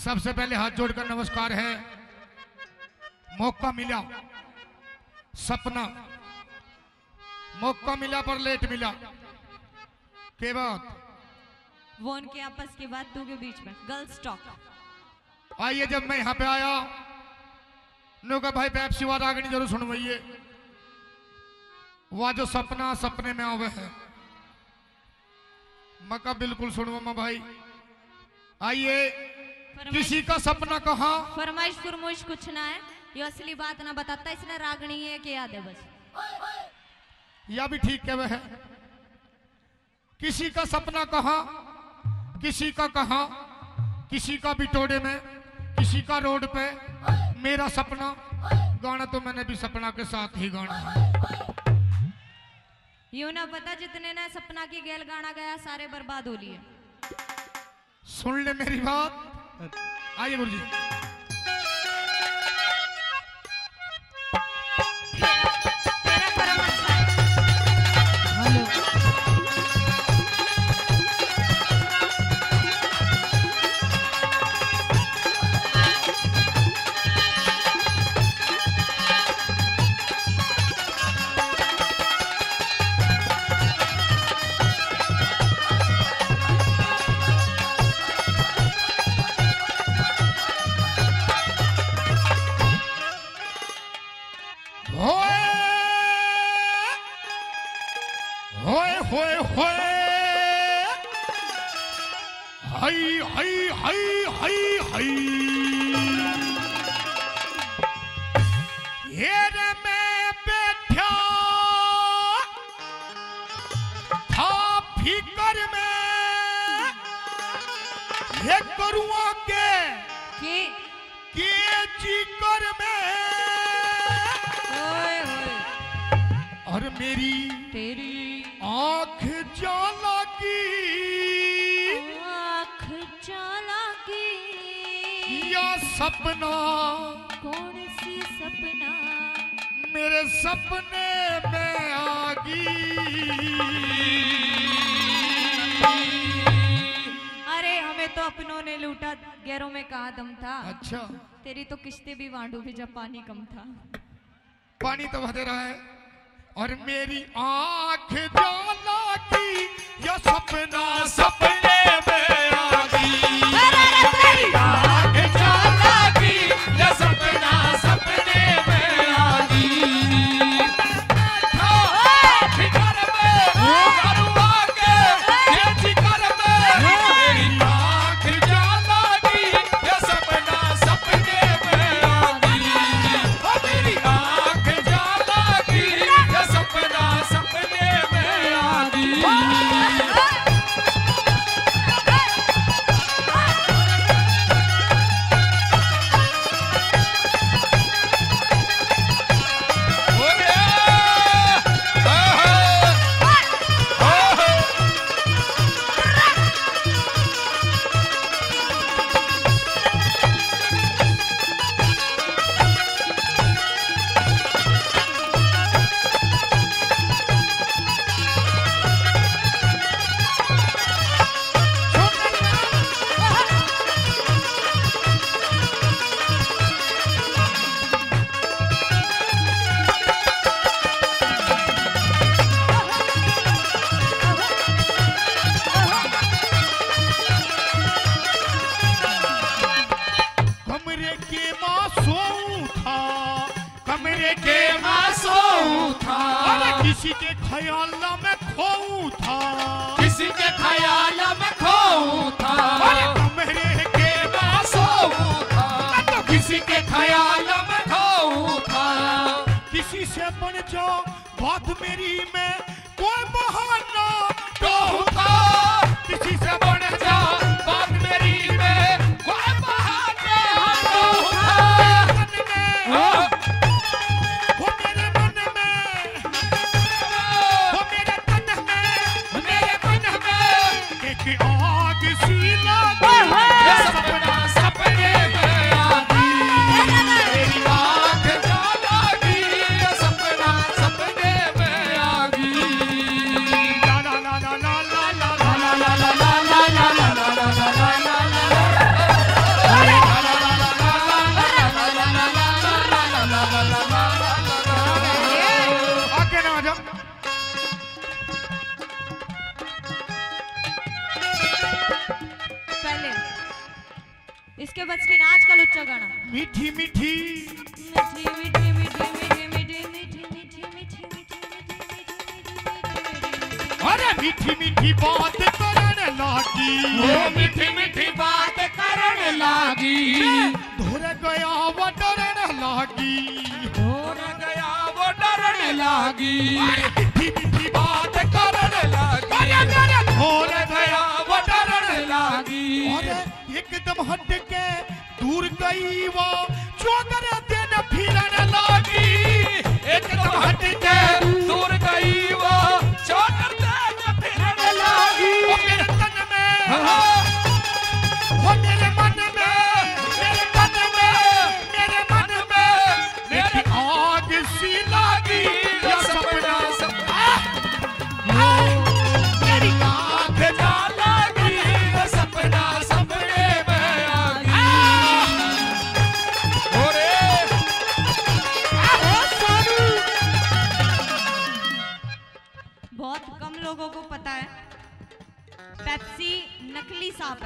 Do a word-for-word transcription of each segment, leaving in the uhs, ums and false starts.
सबसे पहले हाथ जोड़कर नमस्कार है। मौका मिला सपना, मौका मिला पर लेट मिला। के बात वो उनके आपस की बातों के बीच में गर्ल्स टॉक। आइए, जब मैं यहाँ पे आया नो का भाई पैप्सी वाला आगे नहीं जरूर सुनवाइए। वह जो सपना सपने में आवे है मका बिल्कुल सुनवा भाई। आइए, किसी का सपना कहा फरमाइश फरमाइश कुछ ना है, ये असली बात ना बताता, इसने रागनी है कि याद है बस। या भी ठीक है वह। किसी का सपना कहा, किसी का कहा, किसी का बिटोड़े में, किसी का रोड पे। मेरा सपना गाना तो मैंने भी सपना के साथ ही गाना है। यूं ना पता जितने ने सपना की गैल गाना गया सारे बर्बाद हो लिए। सुन ले मेरी बात। आइए गुरुजी। तेरा कर्म अच्छा है। हेलो और मेरी तेरी आँख जाला की, आँख जाला की, या सपना कौन सी सपना मेरे सपने में आ गई। अरे हमें तो अपनों ने लूटा, गैरों में कहा दम था। अच्छा, तेरी तो किश्ते भी वांडू भी जब पानी कम था। पानी तो बह रहा है। और मेरी आँख जाला की, या सपना सपने में आ गई। मेरी आँख जाला की, या सपना सपने में आ गई। फिकर में करुआ के ये जिगर में, मेरी आँख जाला की, या सपना सपने में आ गई। मेरी आँख जाला की, या सपना सपने में आ गई। किसी के ख्याल में खोऊं था, किसी के ख्याल में खोऊं था, कमरे के मैं सोऊं था, तो किसी के ख्याल में खोऊं था। किसी से बन जाओ बात मेरी में कोई बहाना तो था, किसी से बन जाओ बात मेरी में कोई बहाना तो था। वो मेरे मन में, वो मेरे तन में, मेरे मन में एक आग सी लगी। ये सपना सपने में आ गई। मेरी आँख जाला की, ये सपना सपने में आ गई। इसके बच की नाच का लुच्चा गाना। मीठी मीठी मीठी मीठी मीठी मीठी मीठी मीठी मीठी मीठी मीठी अरे मीठी मीठी बात करने लागी, वो मीठी मीठी बात करने लागी, धोरे गया वो डरने लागी, धोरे गया वो डरने लागी, मीठी मीठी बात करने लागी, अरे मेरे धोरे गया वो डरने लागी, अरे एकदम हट के दूर गई वो चौकर दिन फिरने लागी, एकदम हट के दूर गई वो चौकर दिन फिरने लागी। वो मेरे तन में, वो मेरे मन में, मेरे तन में, मेरे मन में मेरी आग सी लागी, ये सपना सपना मेरी आग जा लागी, ये सपना सपने में आ गई। ओरे बहुत कम लोगों को पता है पेप्सी नकली सांप है।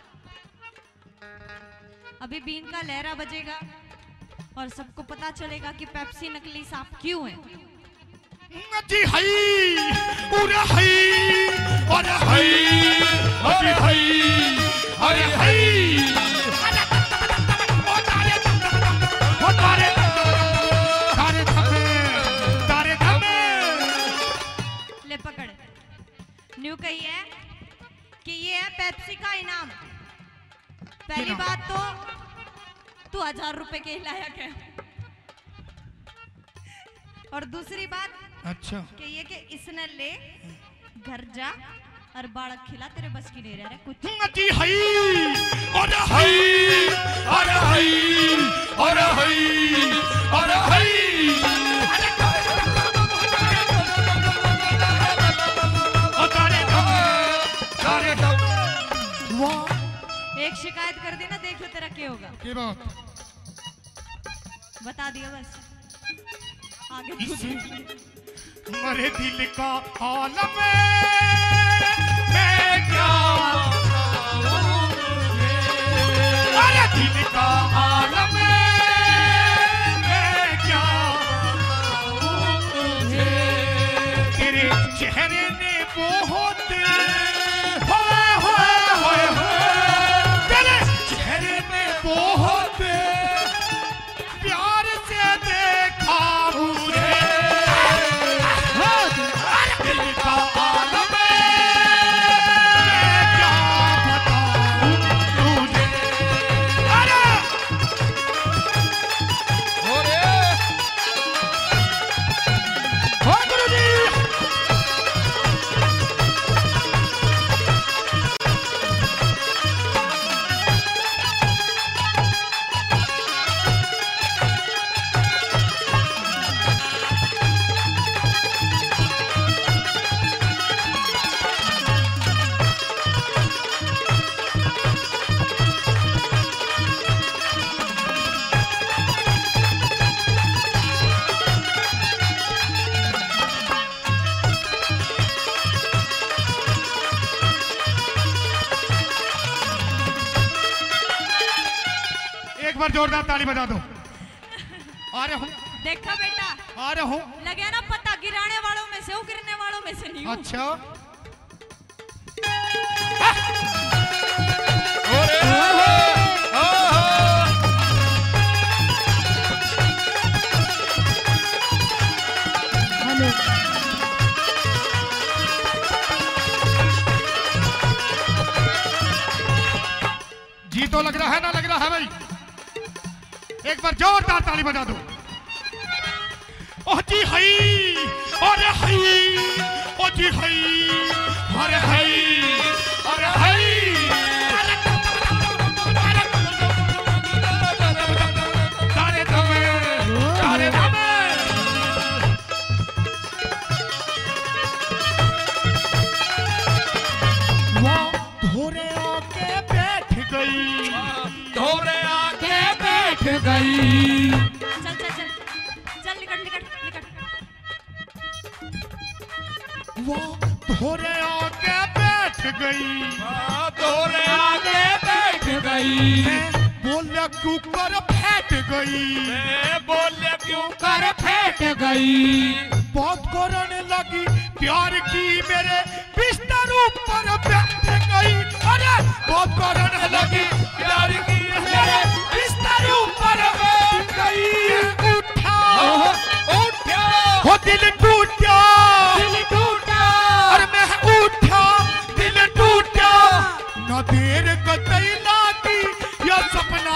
अभी बीन का लहरा बजेगा और सबको पता चलेगा कि पेप्सी नकली सांप क्यों है। जी हई उरे हई अरे हई अरे हई अरे हई ओ तारे ओ तारे तारे धमे तारे धमे ले पकड़। न्यू कही है कि ये है पेप्सी का इनाम। पहली इनाम। बात तो तू हजार रुपए के लायक है और दूसरी बात अच्छा कि ये कि इसने ले घर जा और बालक खिला, तेरे बस की नहीं रह रहा कुछ। जी हई अरे हई हई अरे हई अरे हई अरे हई ओ तारे धमे तारे धमे वाह एक शिकायत कर दी ना, देख लो तेरा क्या होगा। की बात बता दिया बस, आगे इसी खुद मरे दिल का आलम मैं क्या अरे दिल का आलम मैं क्या तेरे चेहरे ने बहुत होए होए होए होए तेरे चेहरे ने बहुत प्यार से देखा मुझे दिल का आलम मैं क्या बताऊं तुझे अरे ओरे हो गुरुजी एक बार जोरदार ताली बजा दो। आ रहे हूँ देखा बेटा, आ रहे हूँ लगे ना पता, गिराने वालों में से हूँ, गिरने वालों में से नहीं हूँ। अच्छा ओरे ओहो जी तो लग रहा है ना, लग रहा है भाई। एक बार जोरदार ताली बजा दो। ओ जी हई अरे हई ओ जी हई अरे हई अरे हई तारे धमे तारे धमे वो धोरे आके बैठ गई धोरे आके बैठ गई। चल चल चल चल निकट निकट निकट। वो धोरे आके बैठ गई धोरे आके बैठ गई। आई। बोले क्यों कर फैट गई, बोले क्यों कर फैट गई। बात करने लगी प्यार की मेरे बिस्तर ऊपर बैठ गई। अरे बात करने लगी प्यार की मेरे बिस्तर ऊपर बैठ गई। उठा उठा हो दिल टूटा, दिल टूटा। और मैं उठा दिल टूटा। न देर कतई लागी या सपना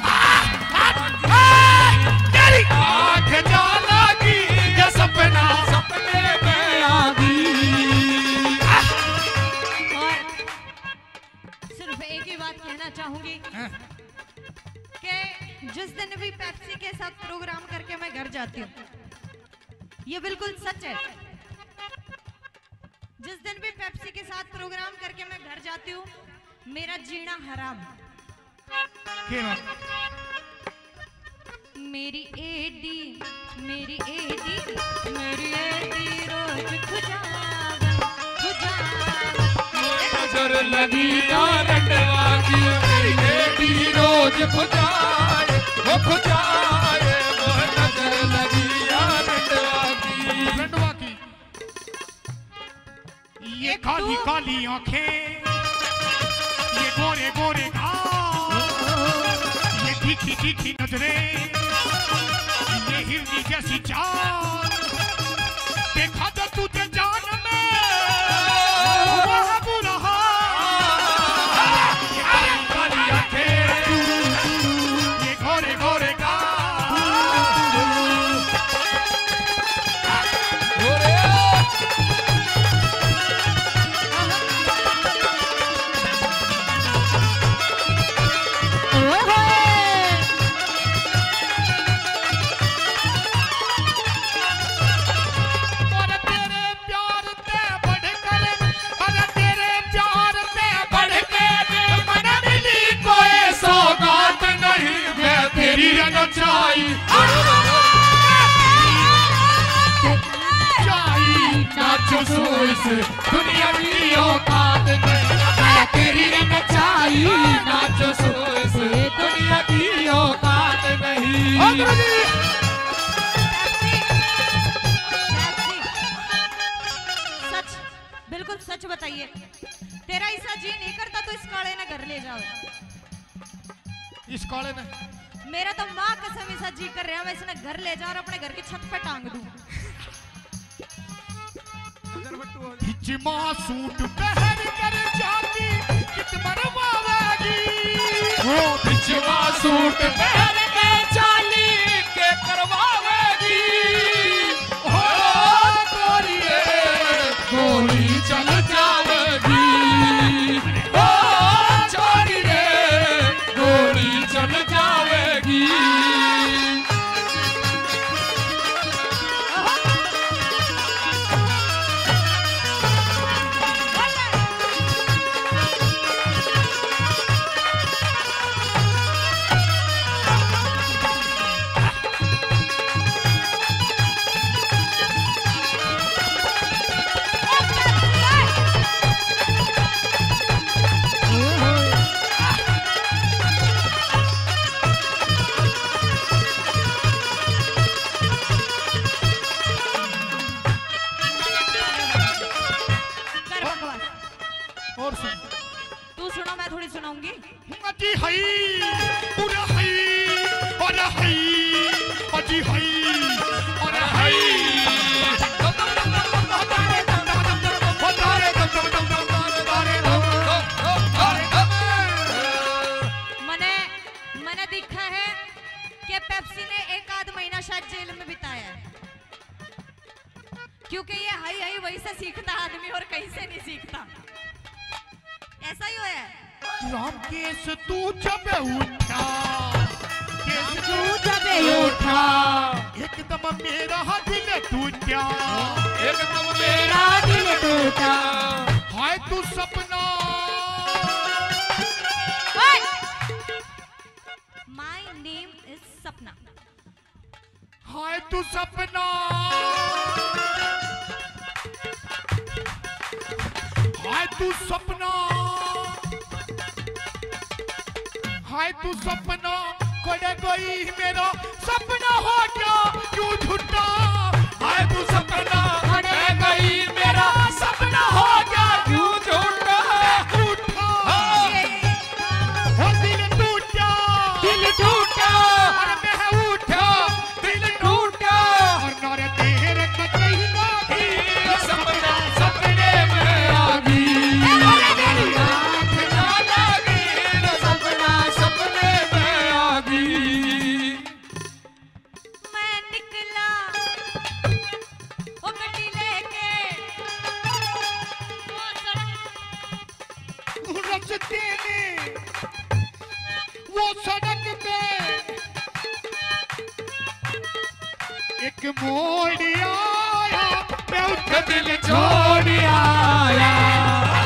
तेरी आँख जा लागी या सपना सपने में आ गई। और सिर्फ एक ही बात कहना चाहूंगी कि जिस दिन भी पेप्सी के साथ प्रोग्राम करके मैं घर जाती हूँ, ये बिल्कुल सच है, जिस दिन भी पेप्सी के साथ प्रोग्राम करके मैं घर जाती हूँ, मेरा जीना हराम। क्यों? मेरी एडी मेरी एडी मेरी एडी रोज खुजावन खुजावन। नजर लगी रंडवा की मेरी बेटी रोज खुजाए वो खुजाए। वो नजर लगी रंडवा की। रंडवा की ये काली काली आंखें, ये गोरे गोरे घाव, ये तीखी तीखी नजरें, ये हिरनी जैसी चाल। देखा तो तुझे जान में वह बुरा हाल। ये काली काली आंखें, ये गोरे गोरे घाव। और तेरे प्यार ते बढ़कर, और तेरे प्यार ते बढ़कर मन मिली कोई सौगात नहीं। मैं तेरी रनचाई चाई नाचो सोई से दुनिया की औकात नहीं। मैं तेरी रनचाई नाचो सोए से दुनिया की औकात नहीं। पेप्सी, पेप्सी, सच बिल्कुल सच बताइए, तेरा ऐसा जी नहीं करता तो इस काले ने घर ले जाओ। इस काले ने मेरा तो माँ कसम ऐसा जी कर रहा है, मैं इसने घर ले जाओ और अपने घर की छत पे टांग दूं। हिजमा सूट पहन कर जाती कित मरवावेगी। वो बिचवा सूट पहन के चाली के करवावेगी। हो गोरिये गोली चल जावेगी। ओ छोरी रे गोली चल जावेगी। कर बकवास, और सुन तू सुनो मैं थोड़ी सुनाऊंगी। अजी हई पूरा हई और हई अजी हई और हई। मैंने मैंने देखा है कि पेप्सी ने एक आध महीना शायद जेल में बिताया है, क्योंकि ये हाई हाई वही से सीखता आदमी और कहीं से नहीं सीखता। ऐसा ही है। राम केस तू जब उठा, केस तू जब उठा, एकदम मेरा दिल टूटा। एकदम मेरा दिल टूटा। हाय तू सपना, माय नेम इज सपना। हाय तू सपना, हाय तू सपना। हाय तू सपना खड़े गई मेरा सपना हो गया क्यों झूठा हाय तू सपना खड़े गई मेरा सपना हो गया क्यों झूठा उठा हो दिल टूटा दिल टूटा और मैं उठा दिल टूटा और नारे तेरे को कहीं ना ये सपना सपने में आ गई आँख ना लगी सपना सपने में आ गई मैं निकला ओ गड्डी लेके वो सड़क रस्ते में वो सड़क पे एक मोड़ आया मैं उसका दिल छोड़ आया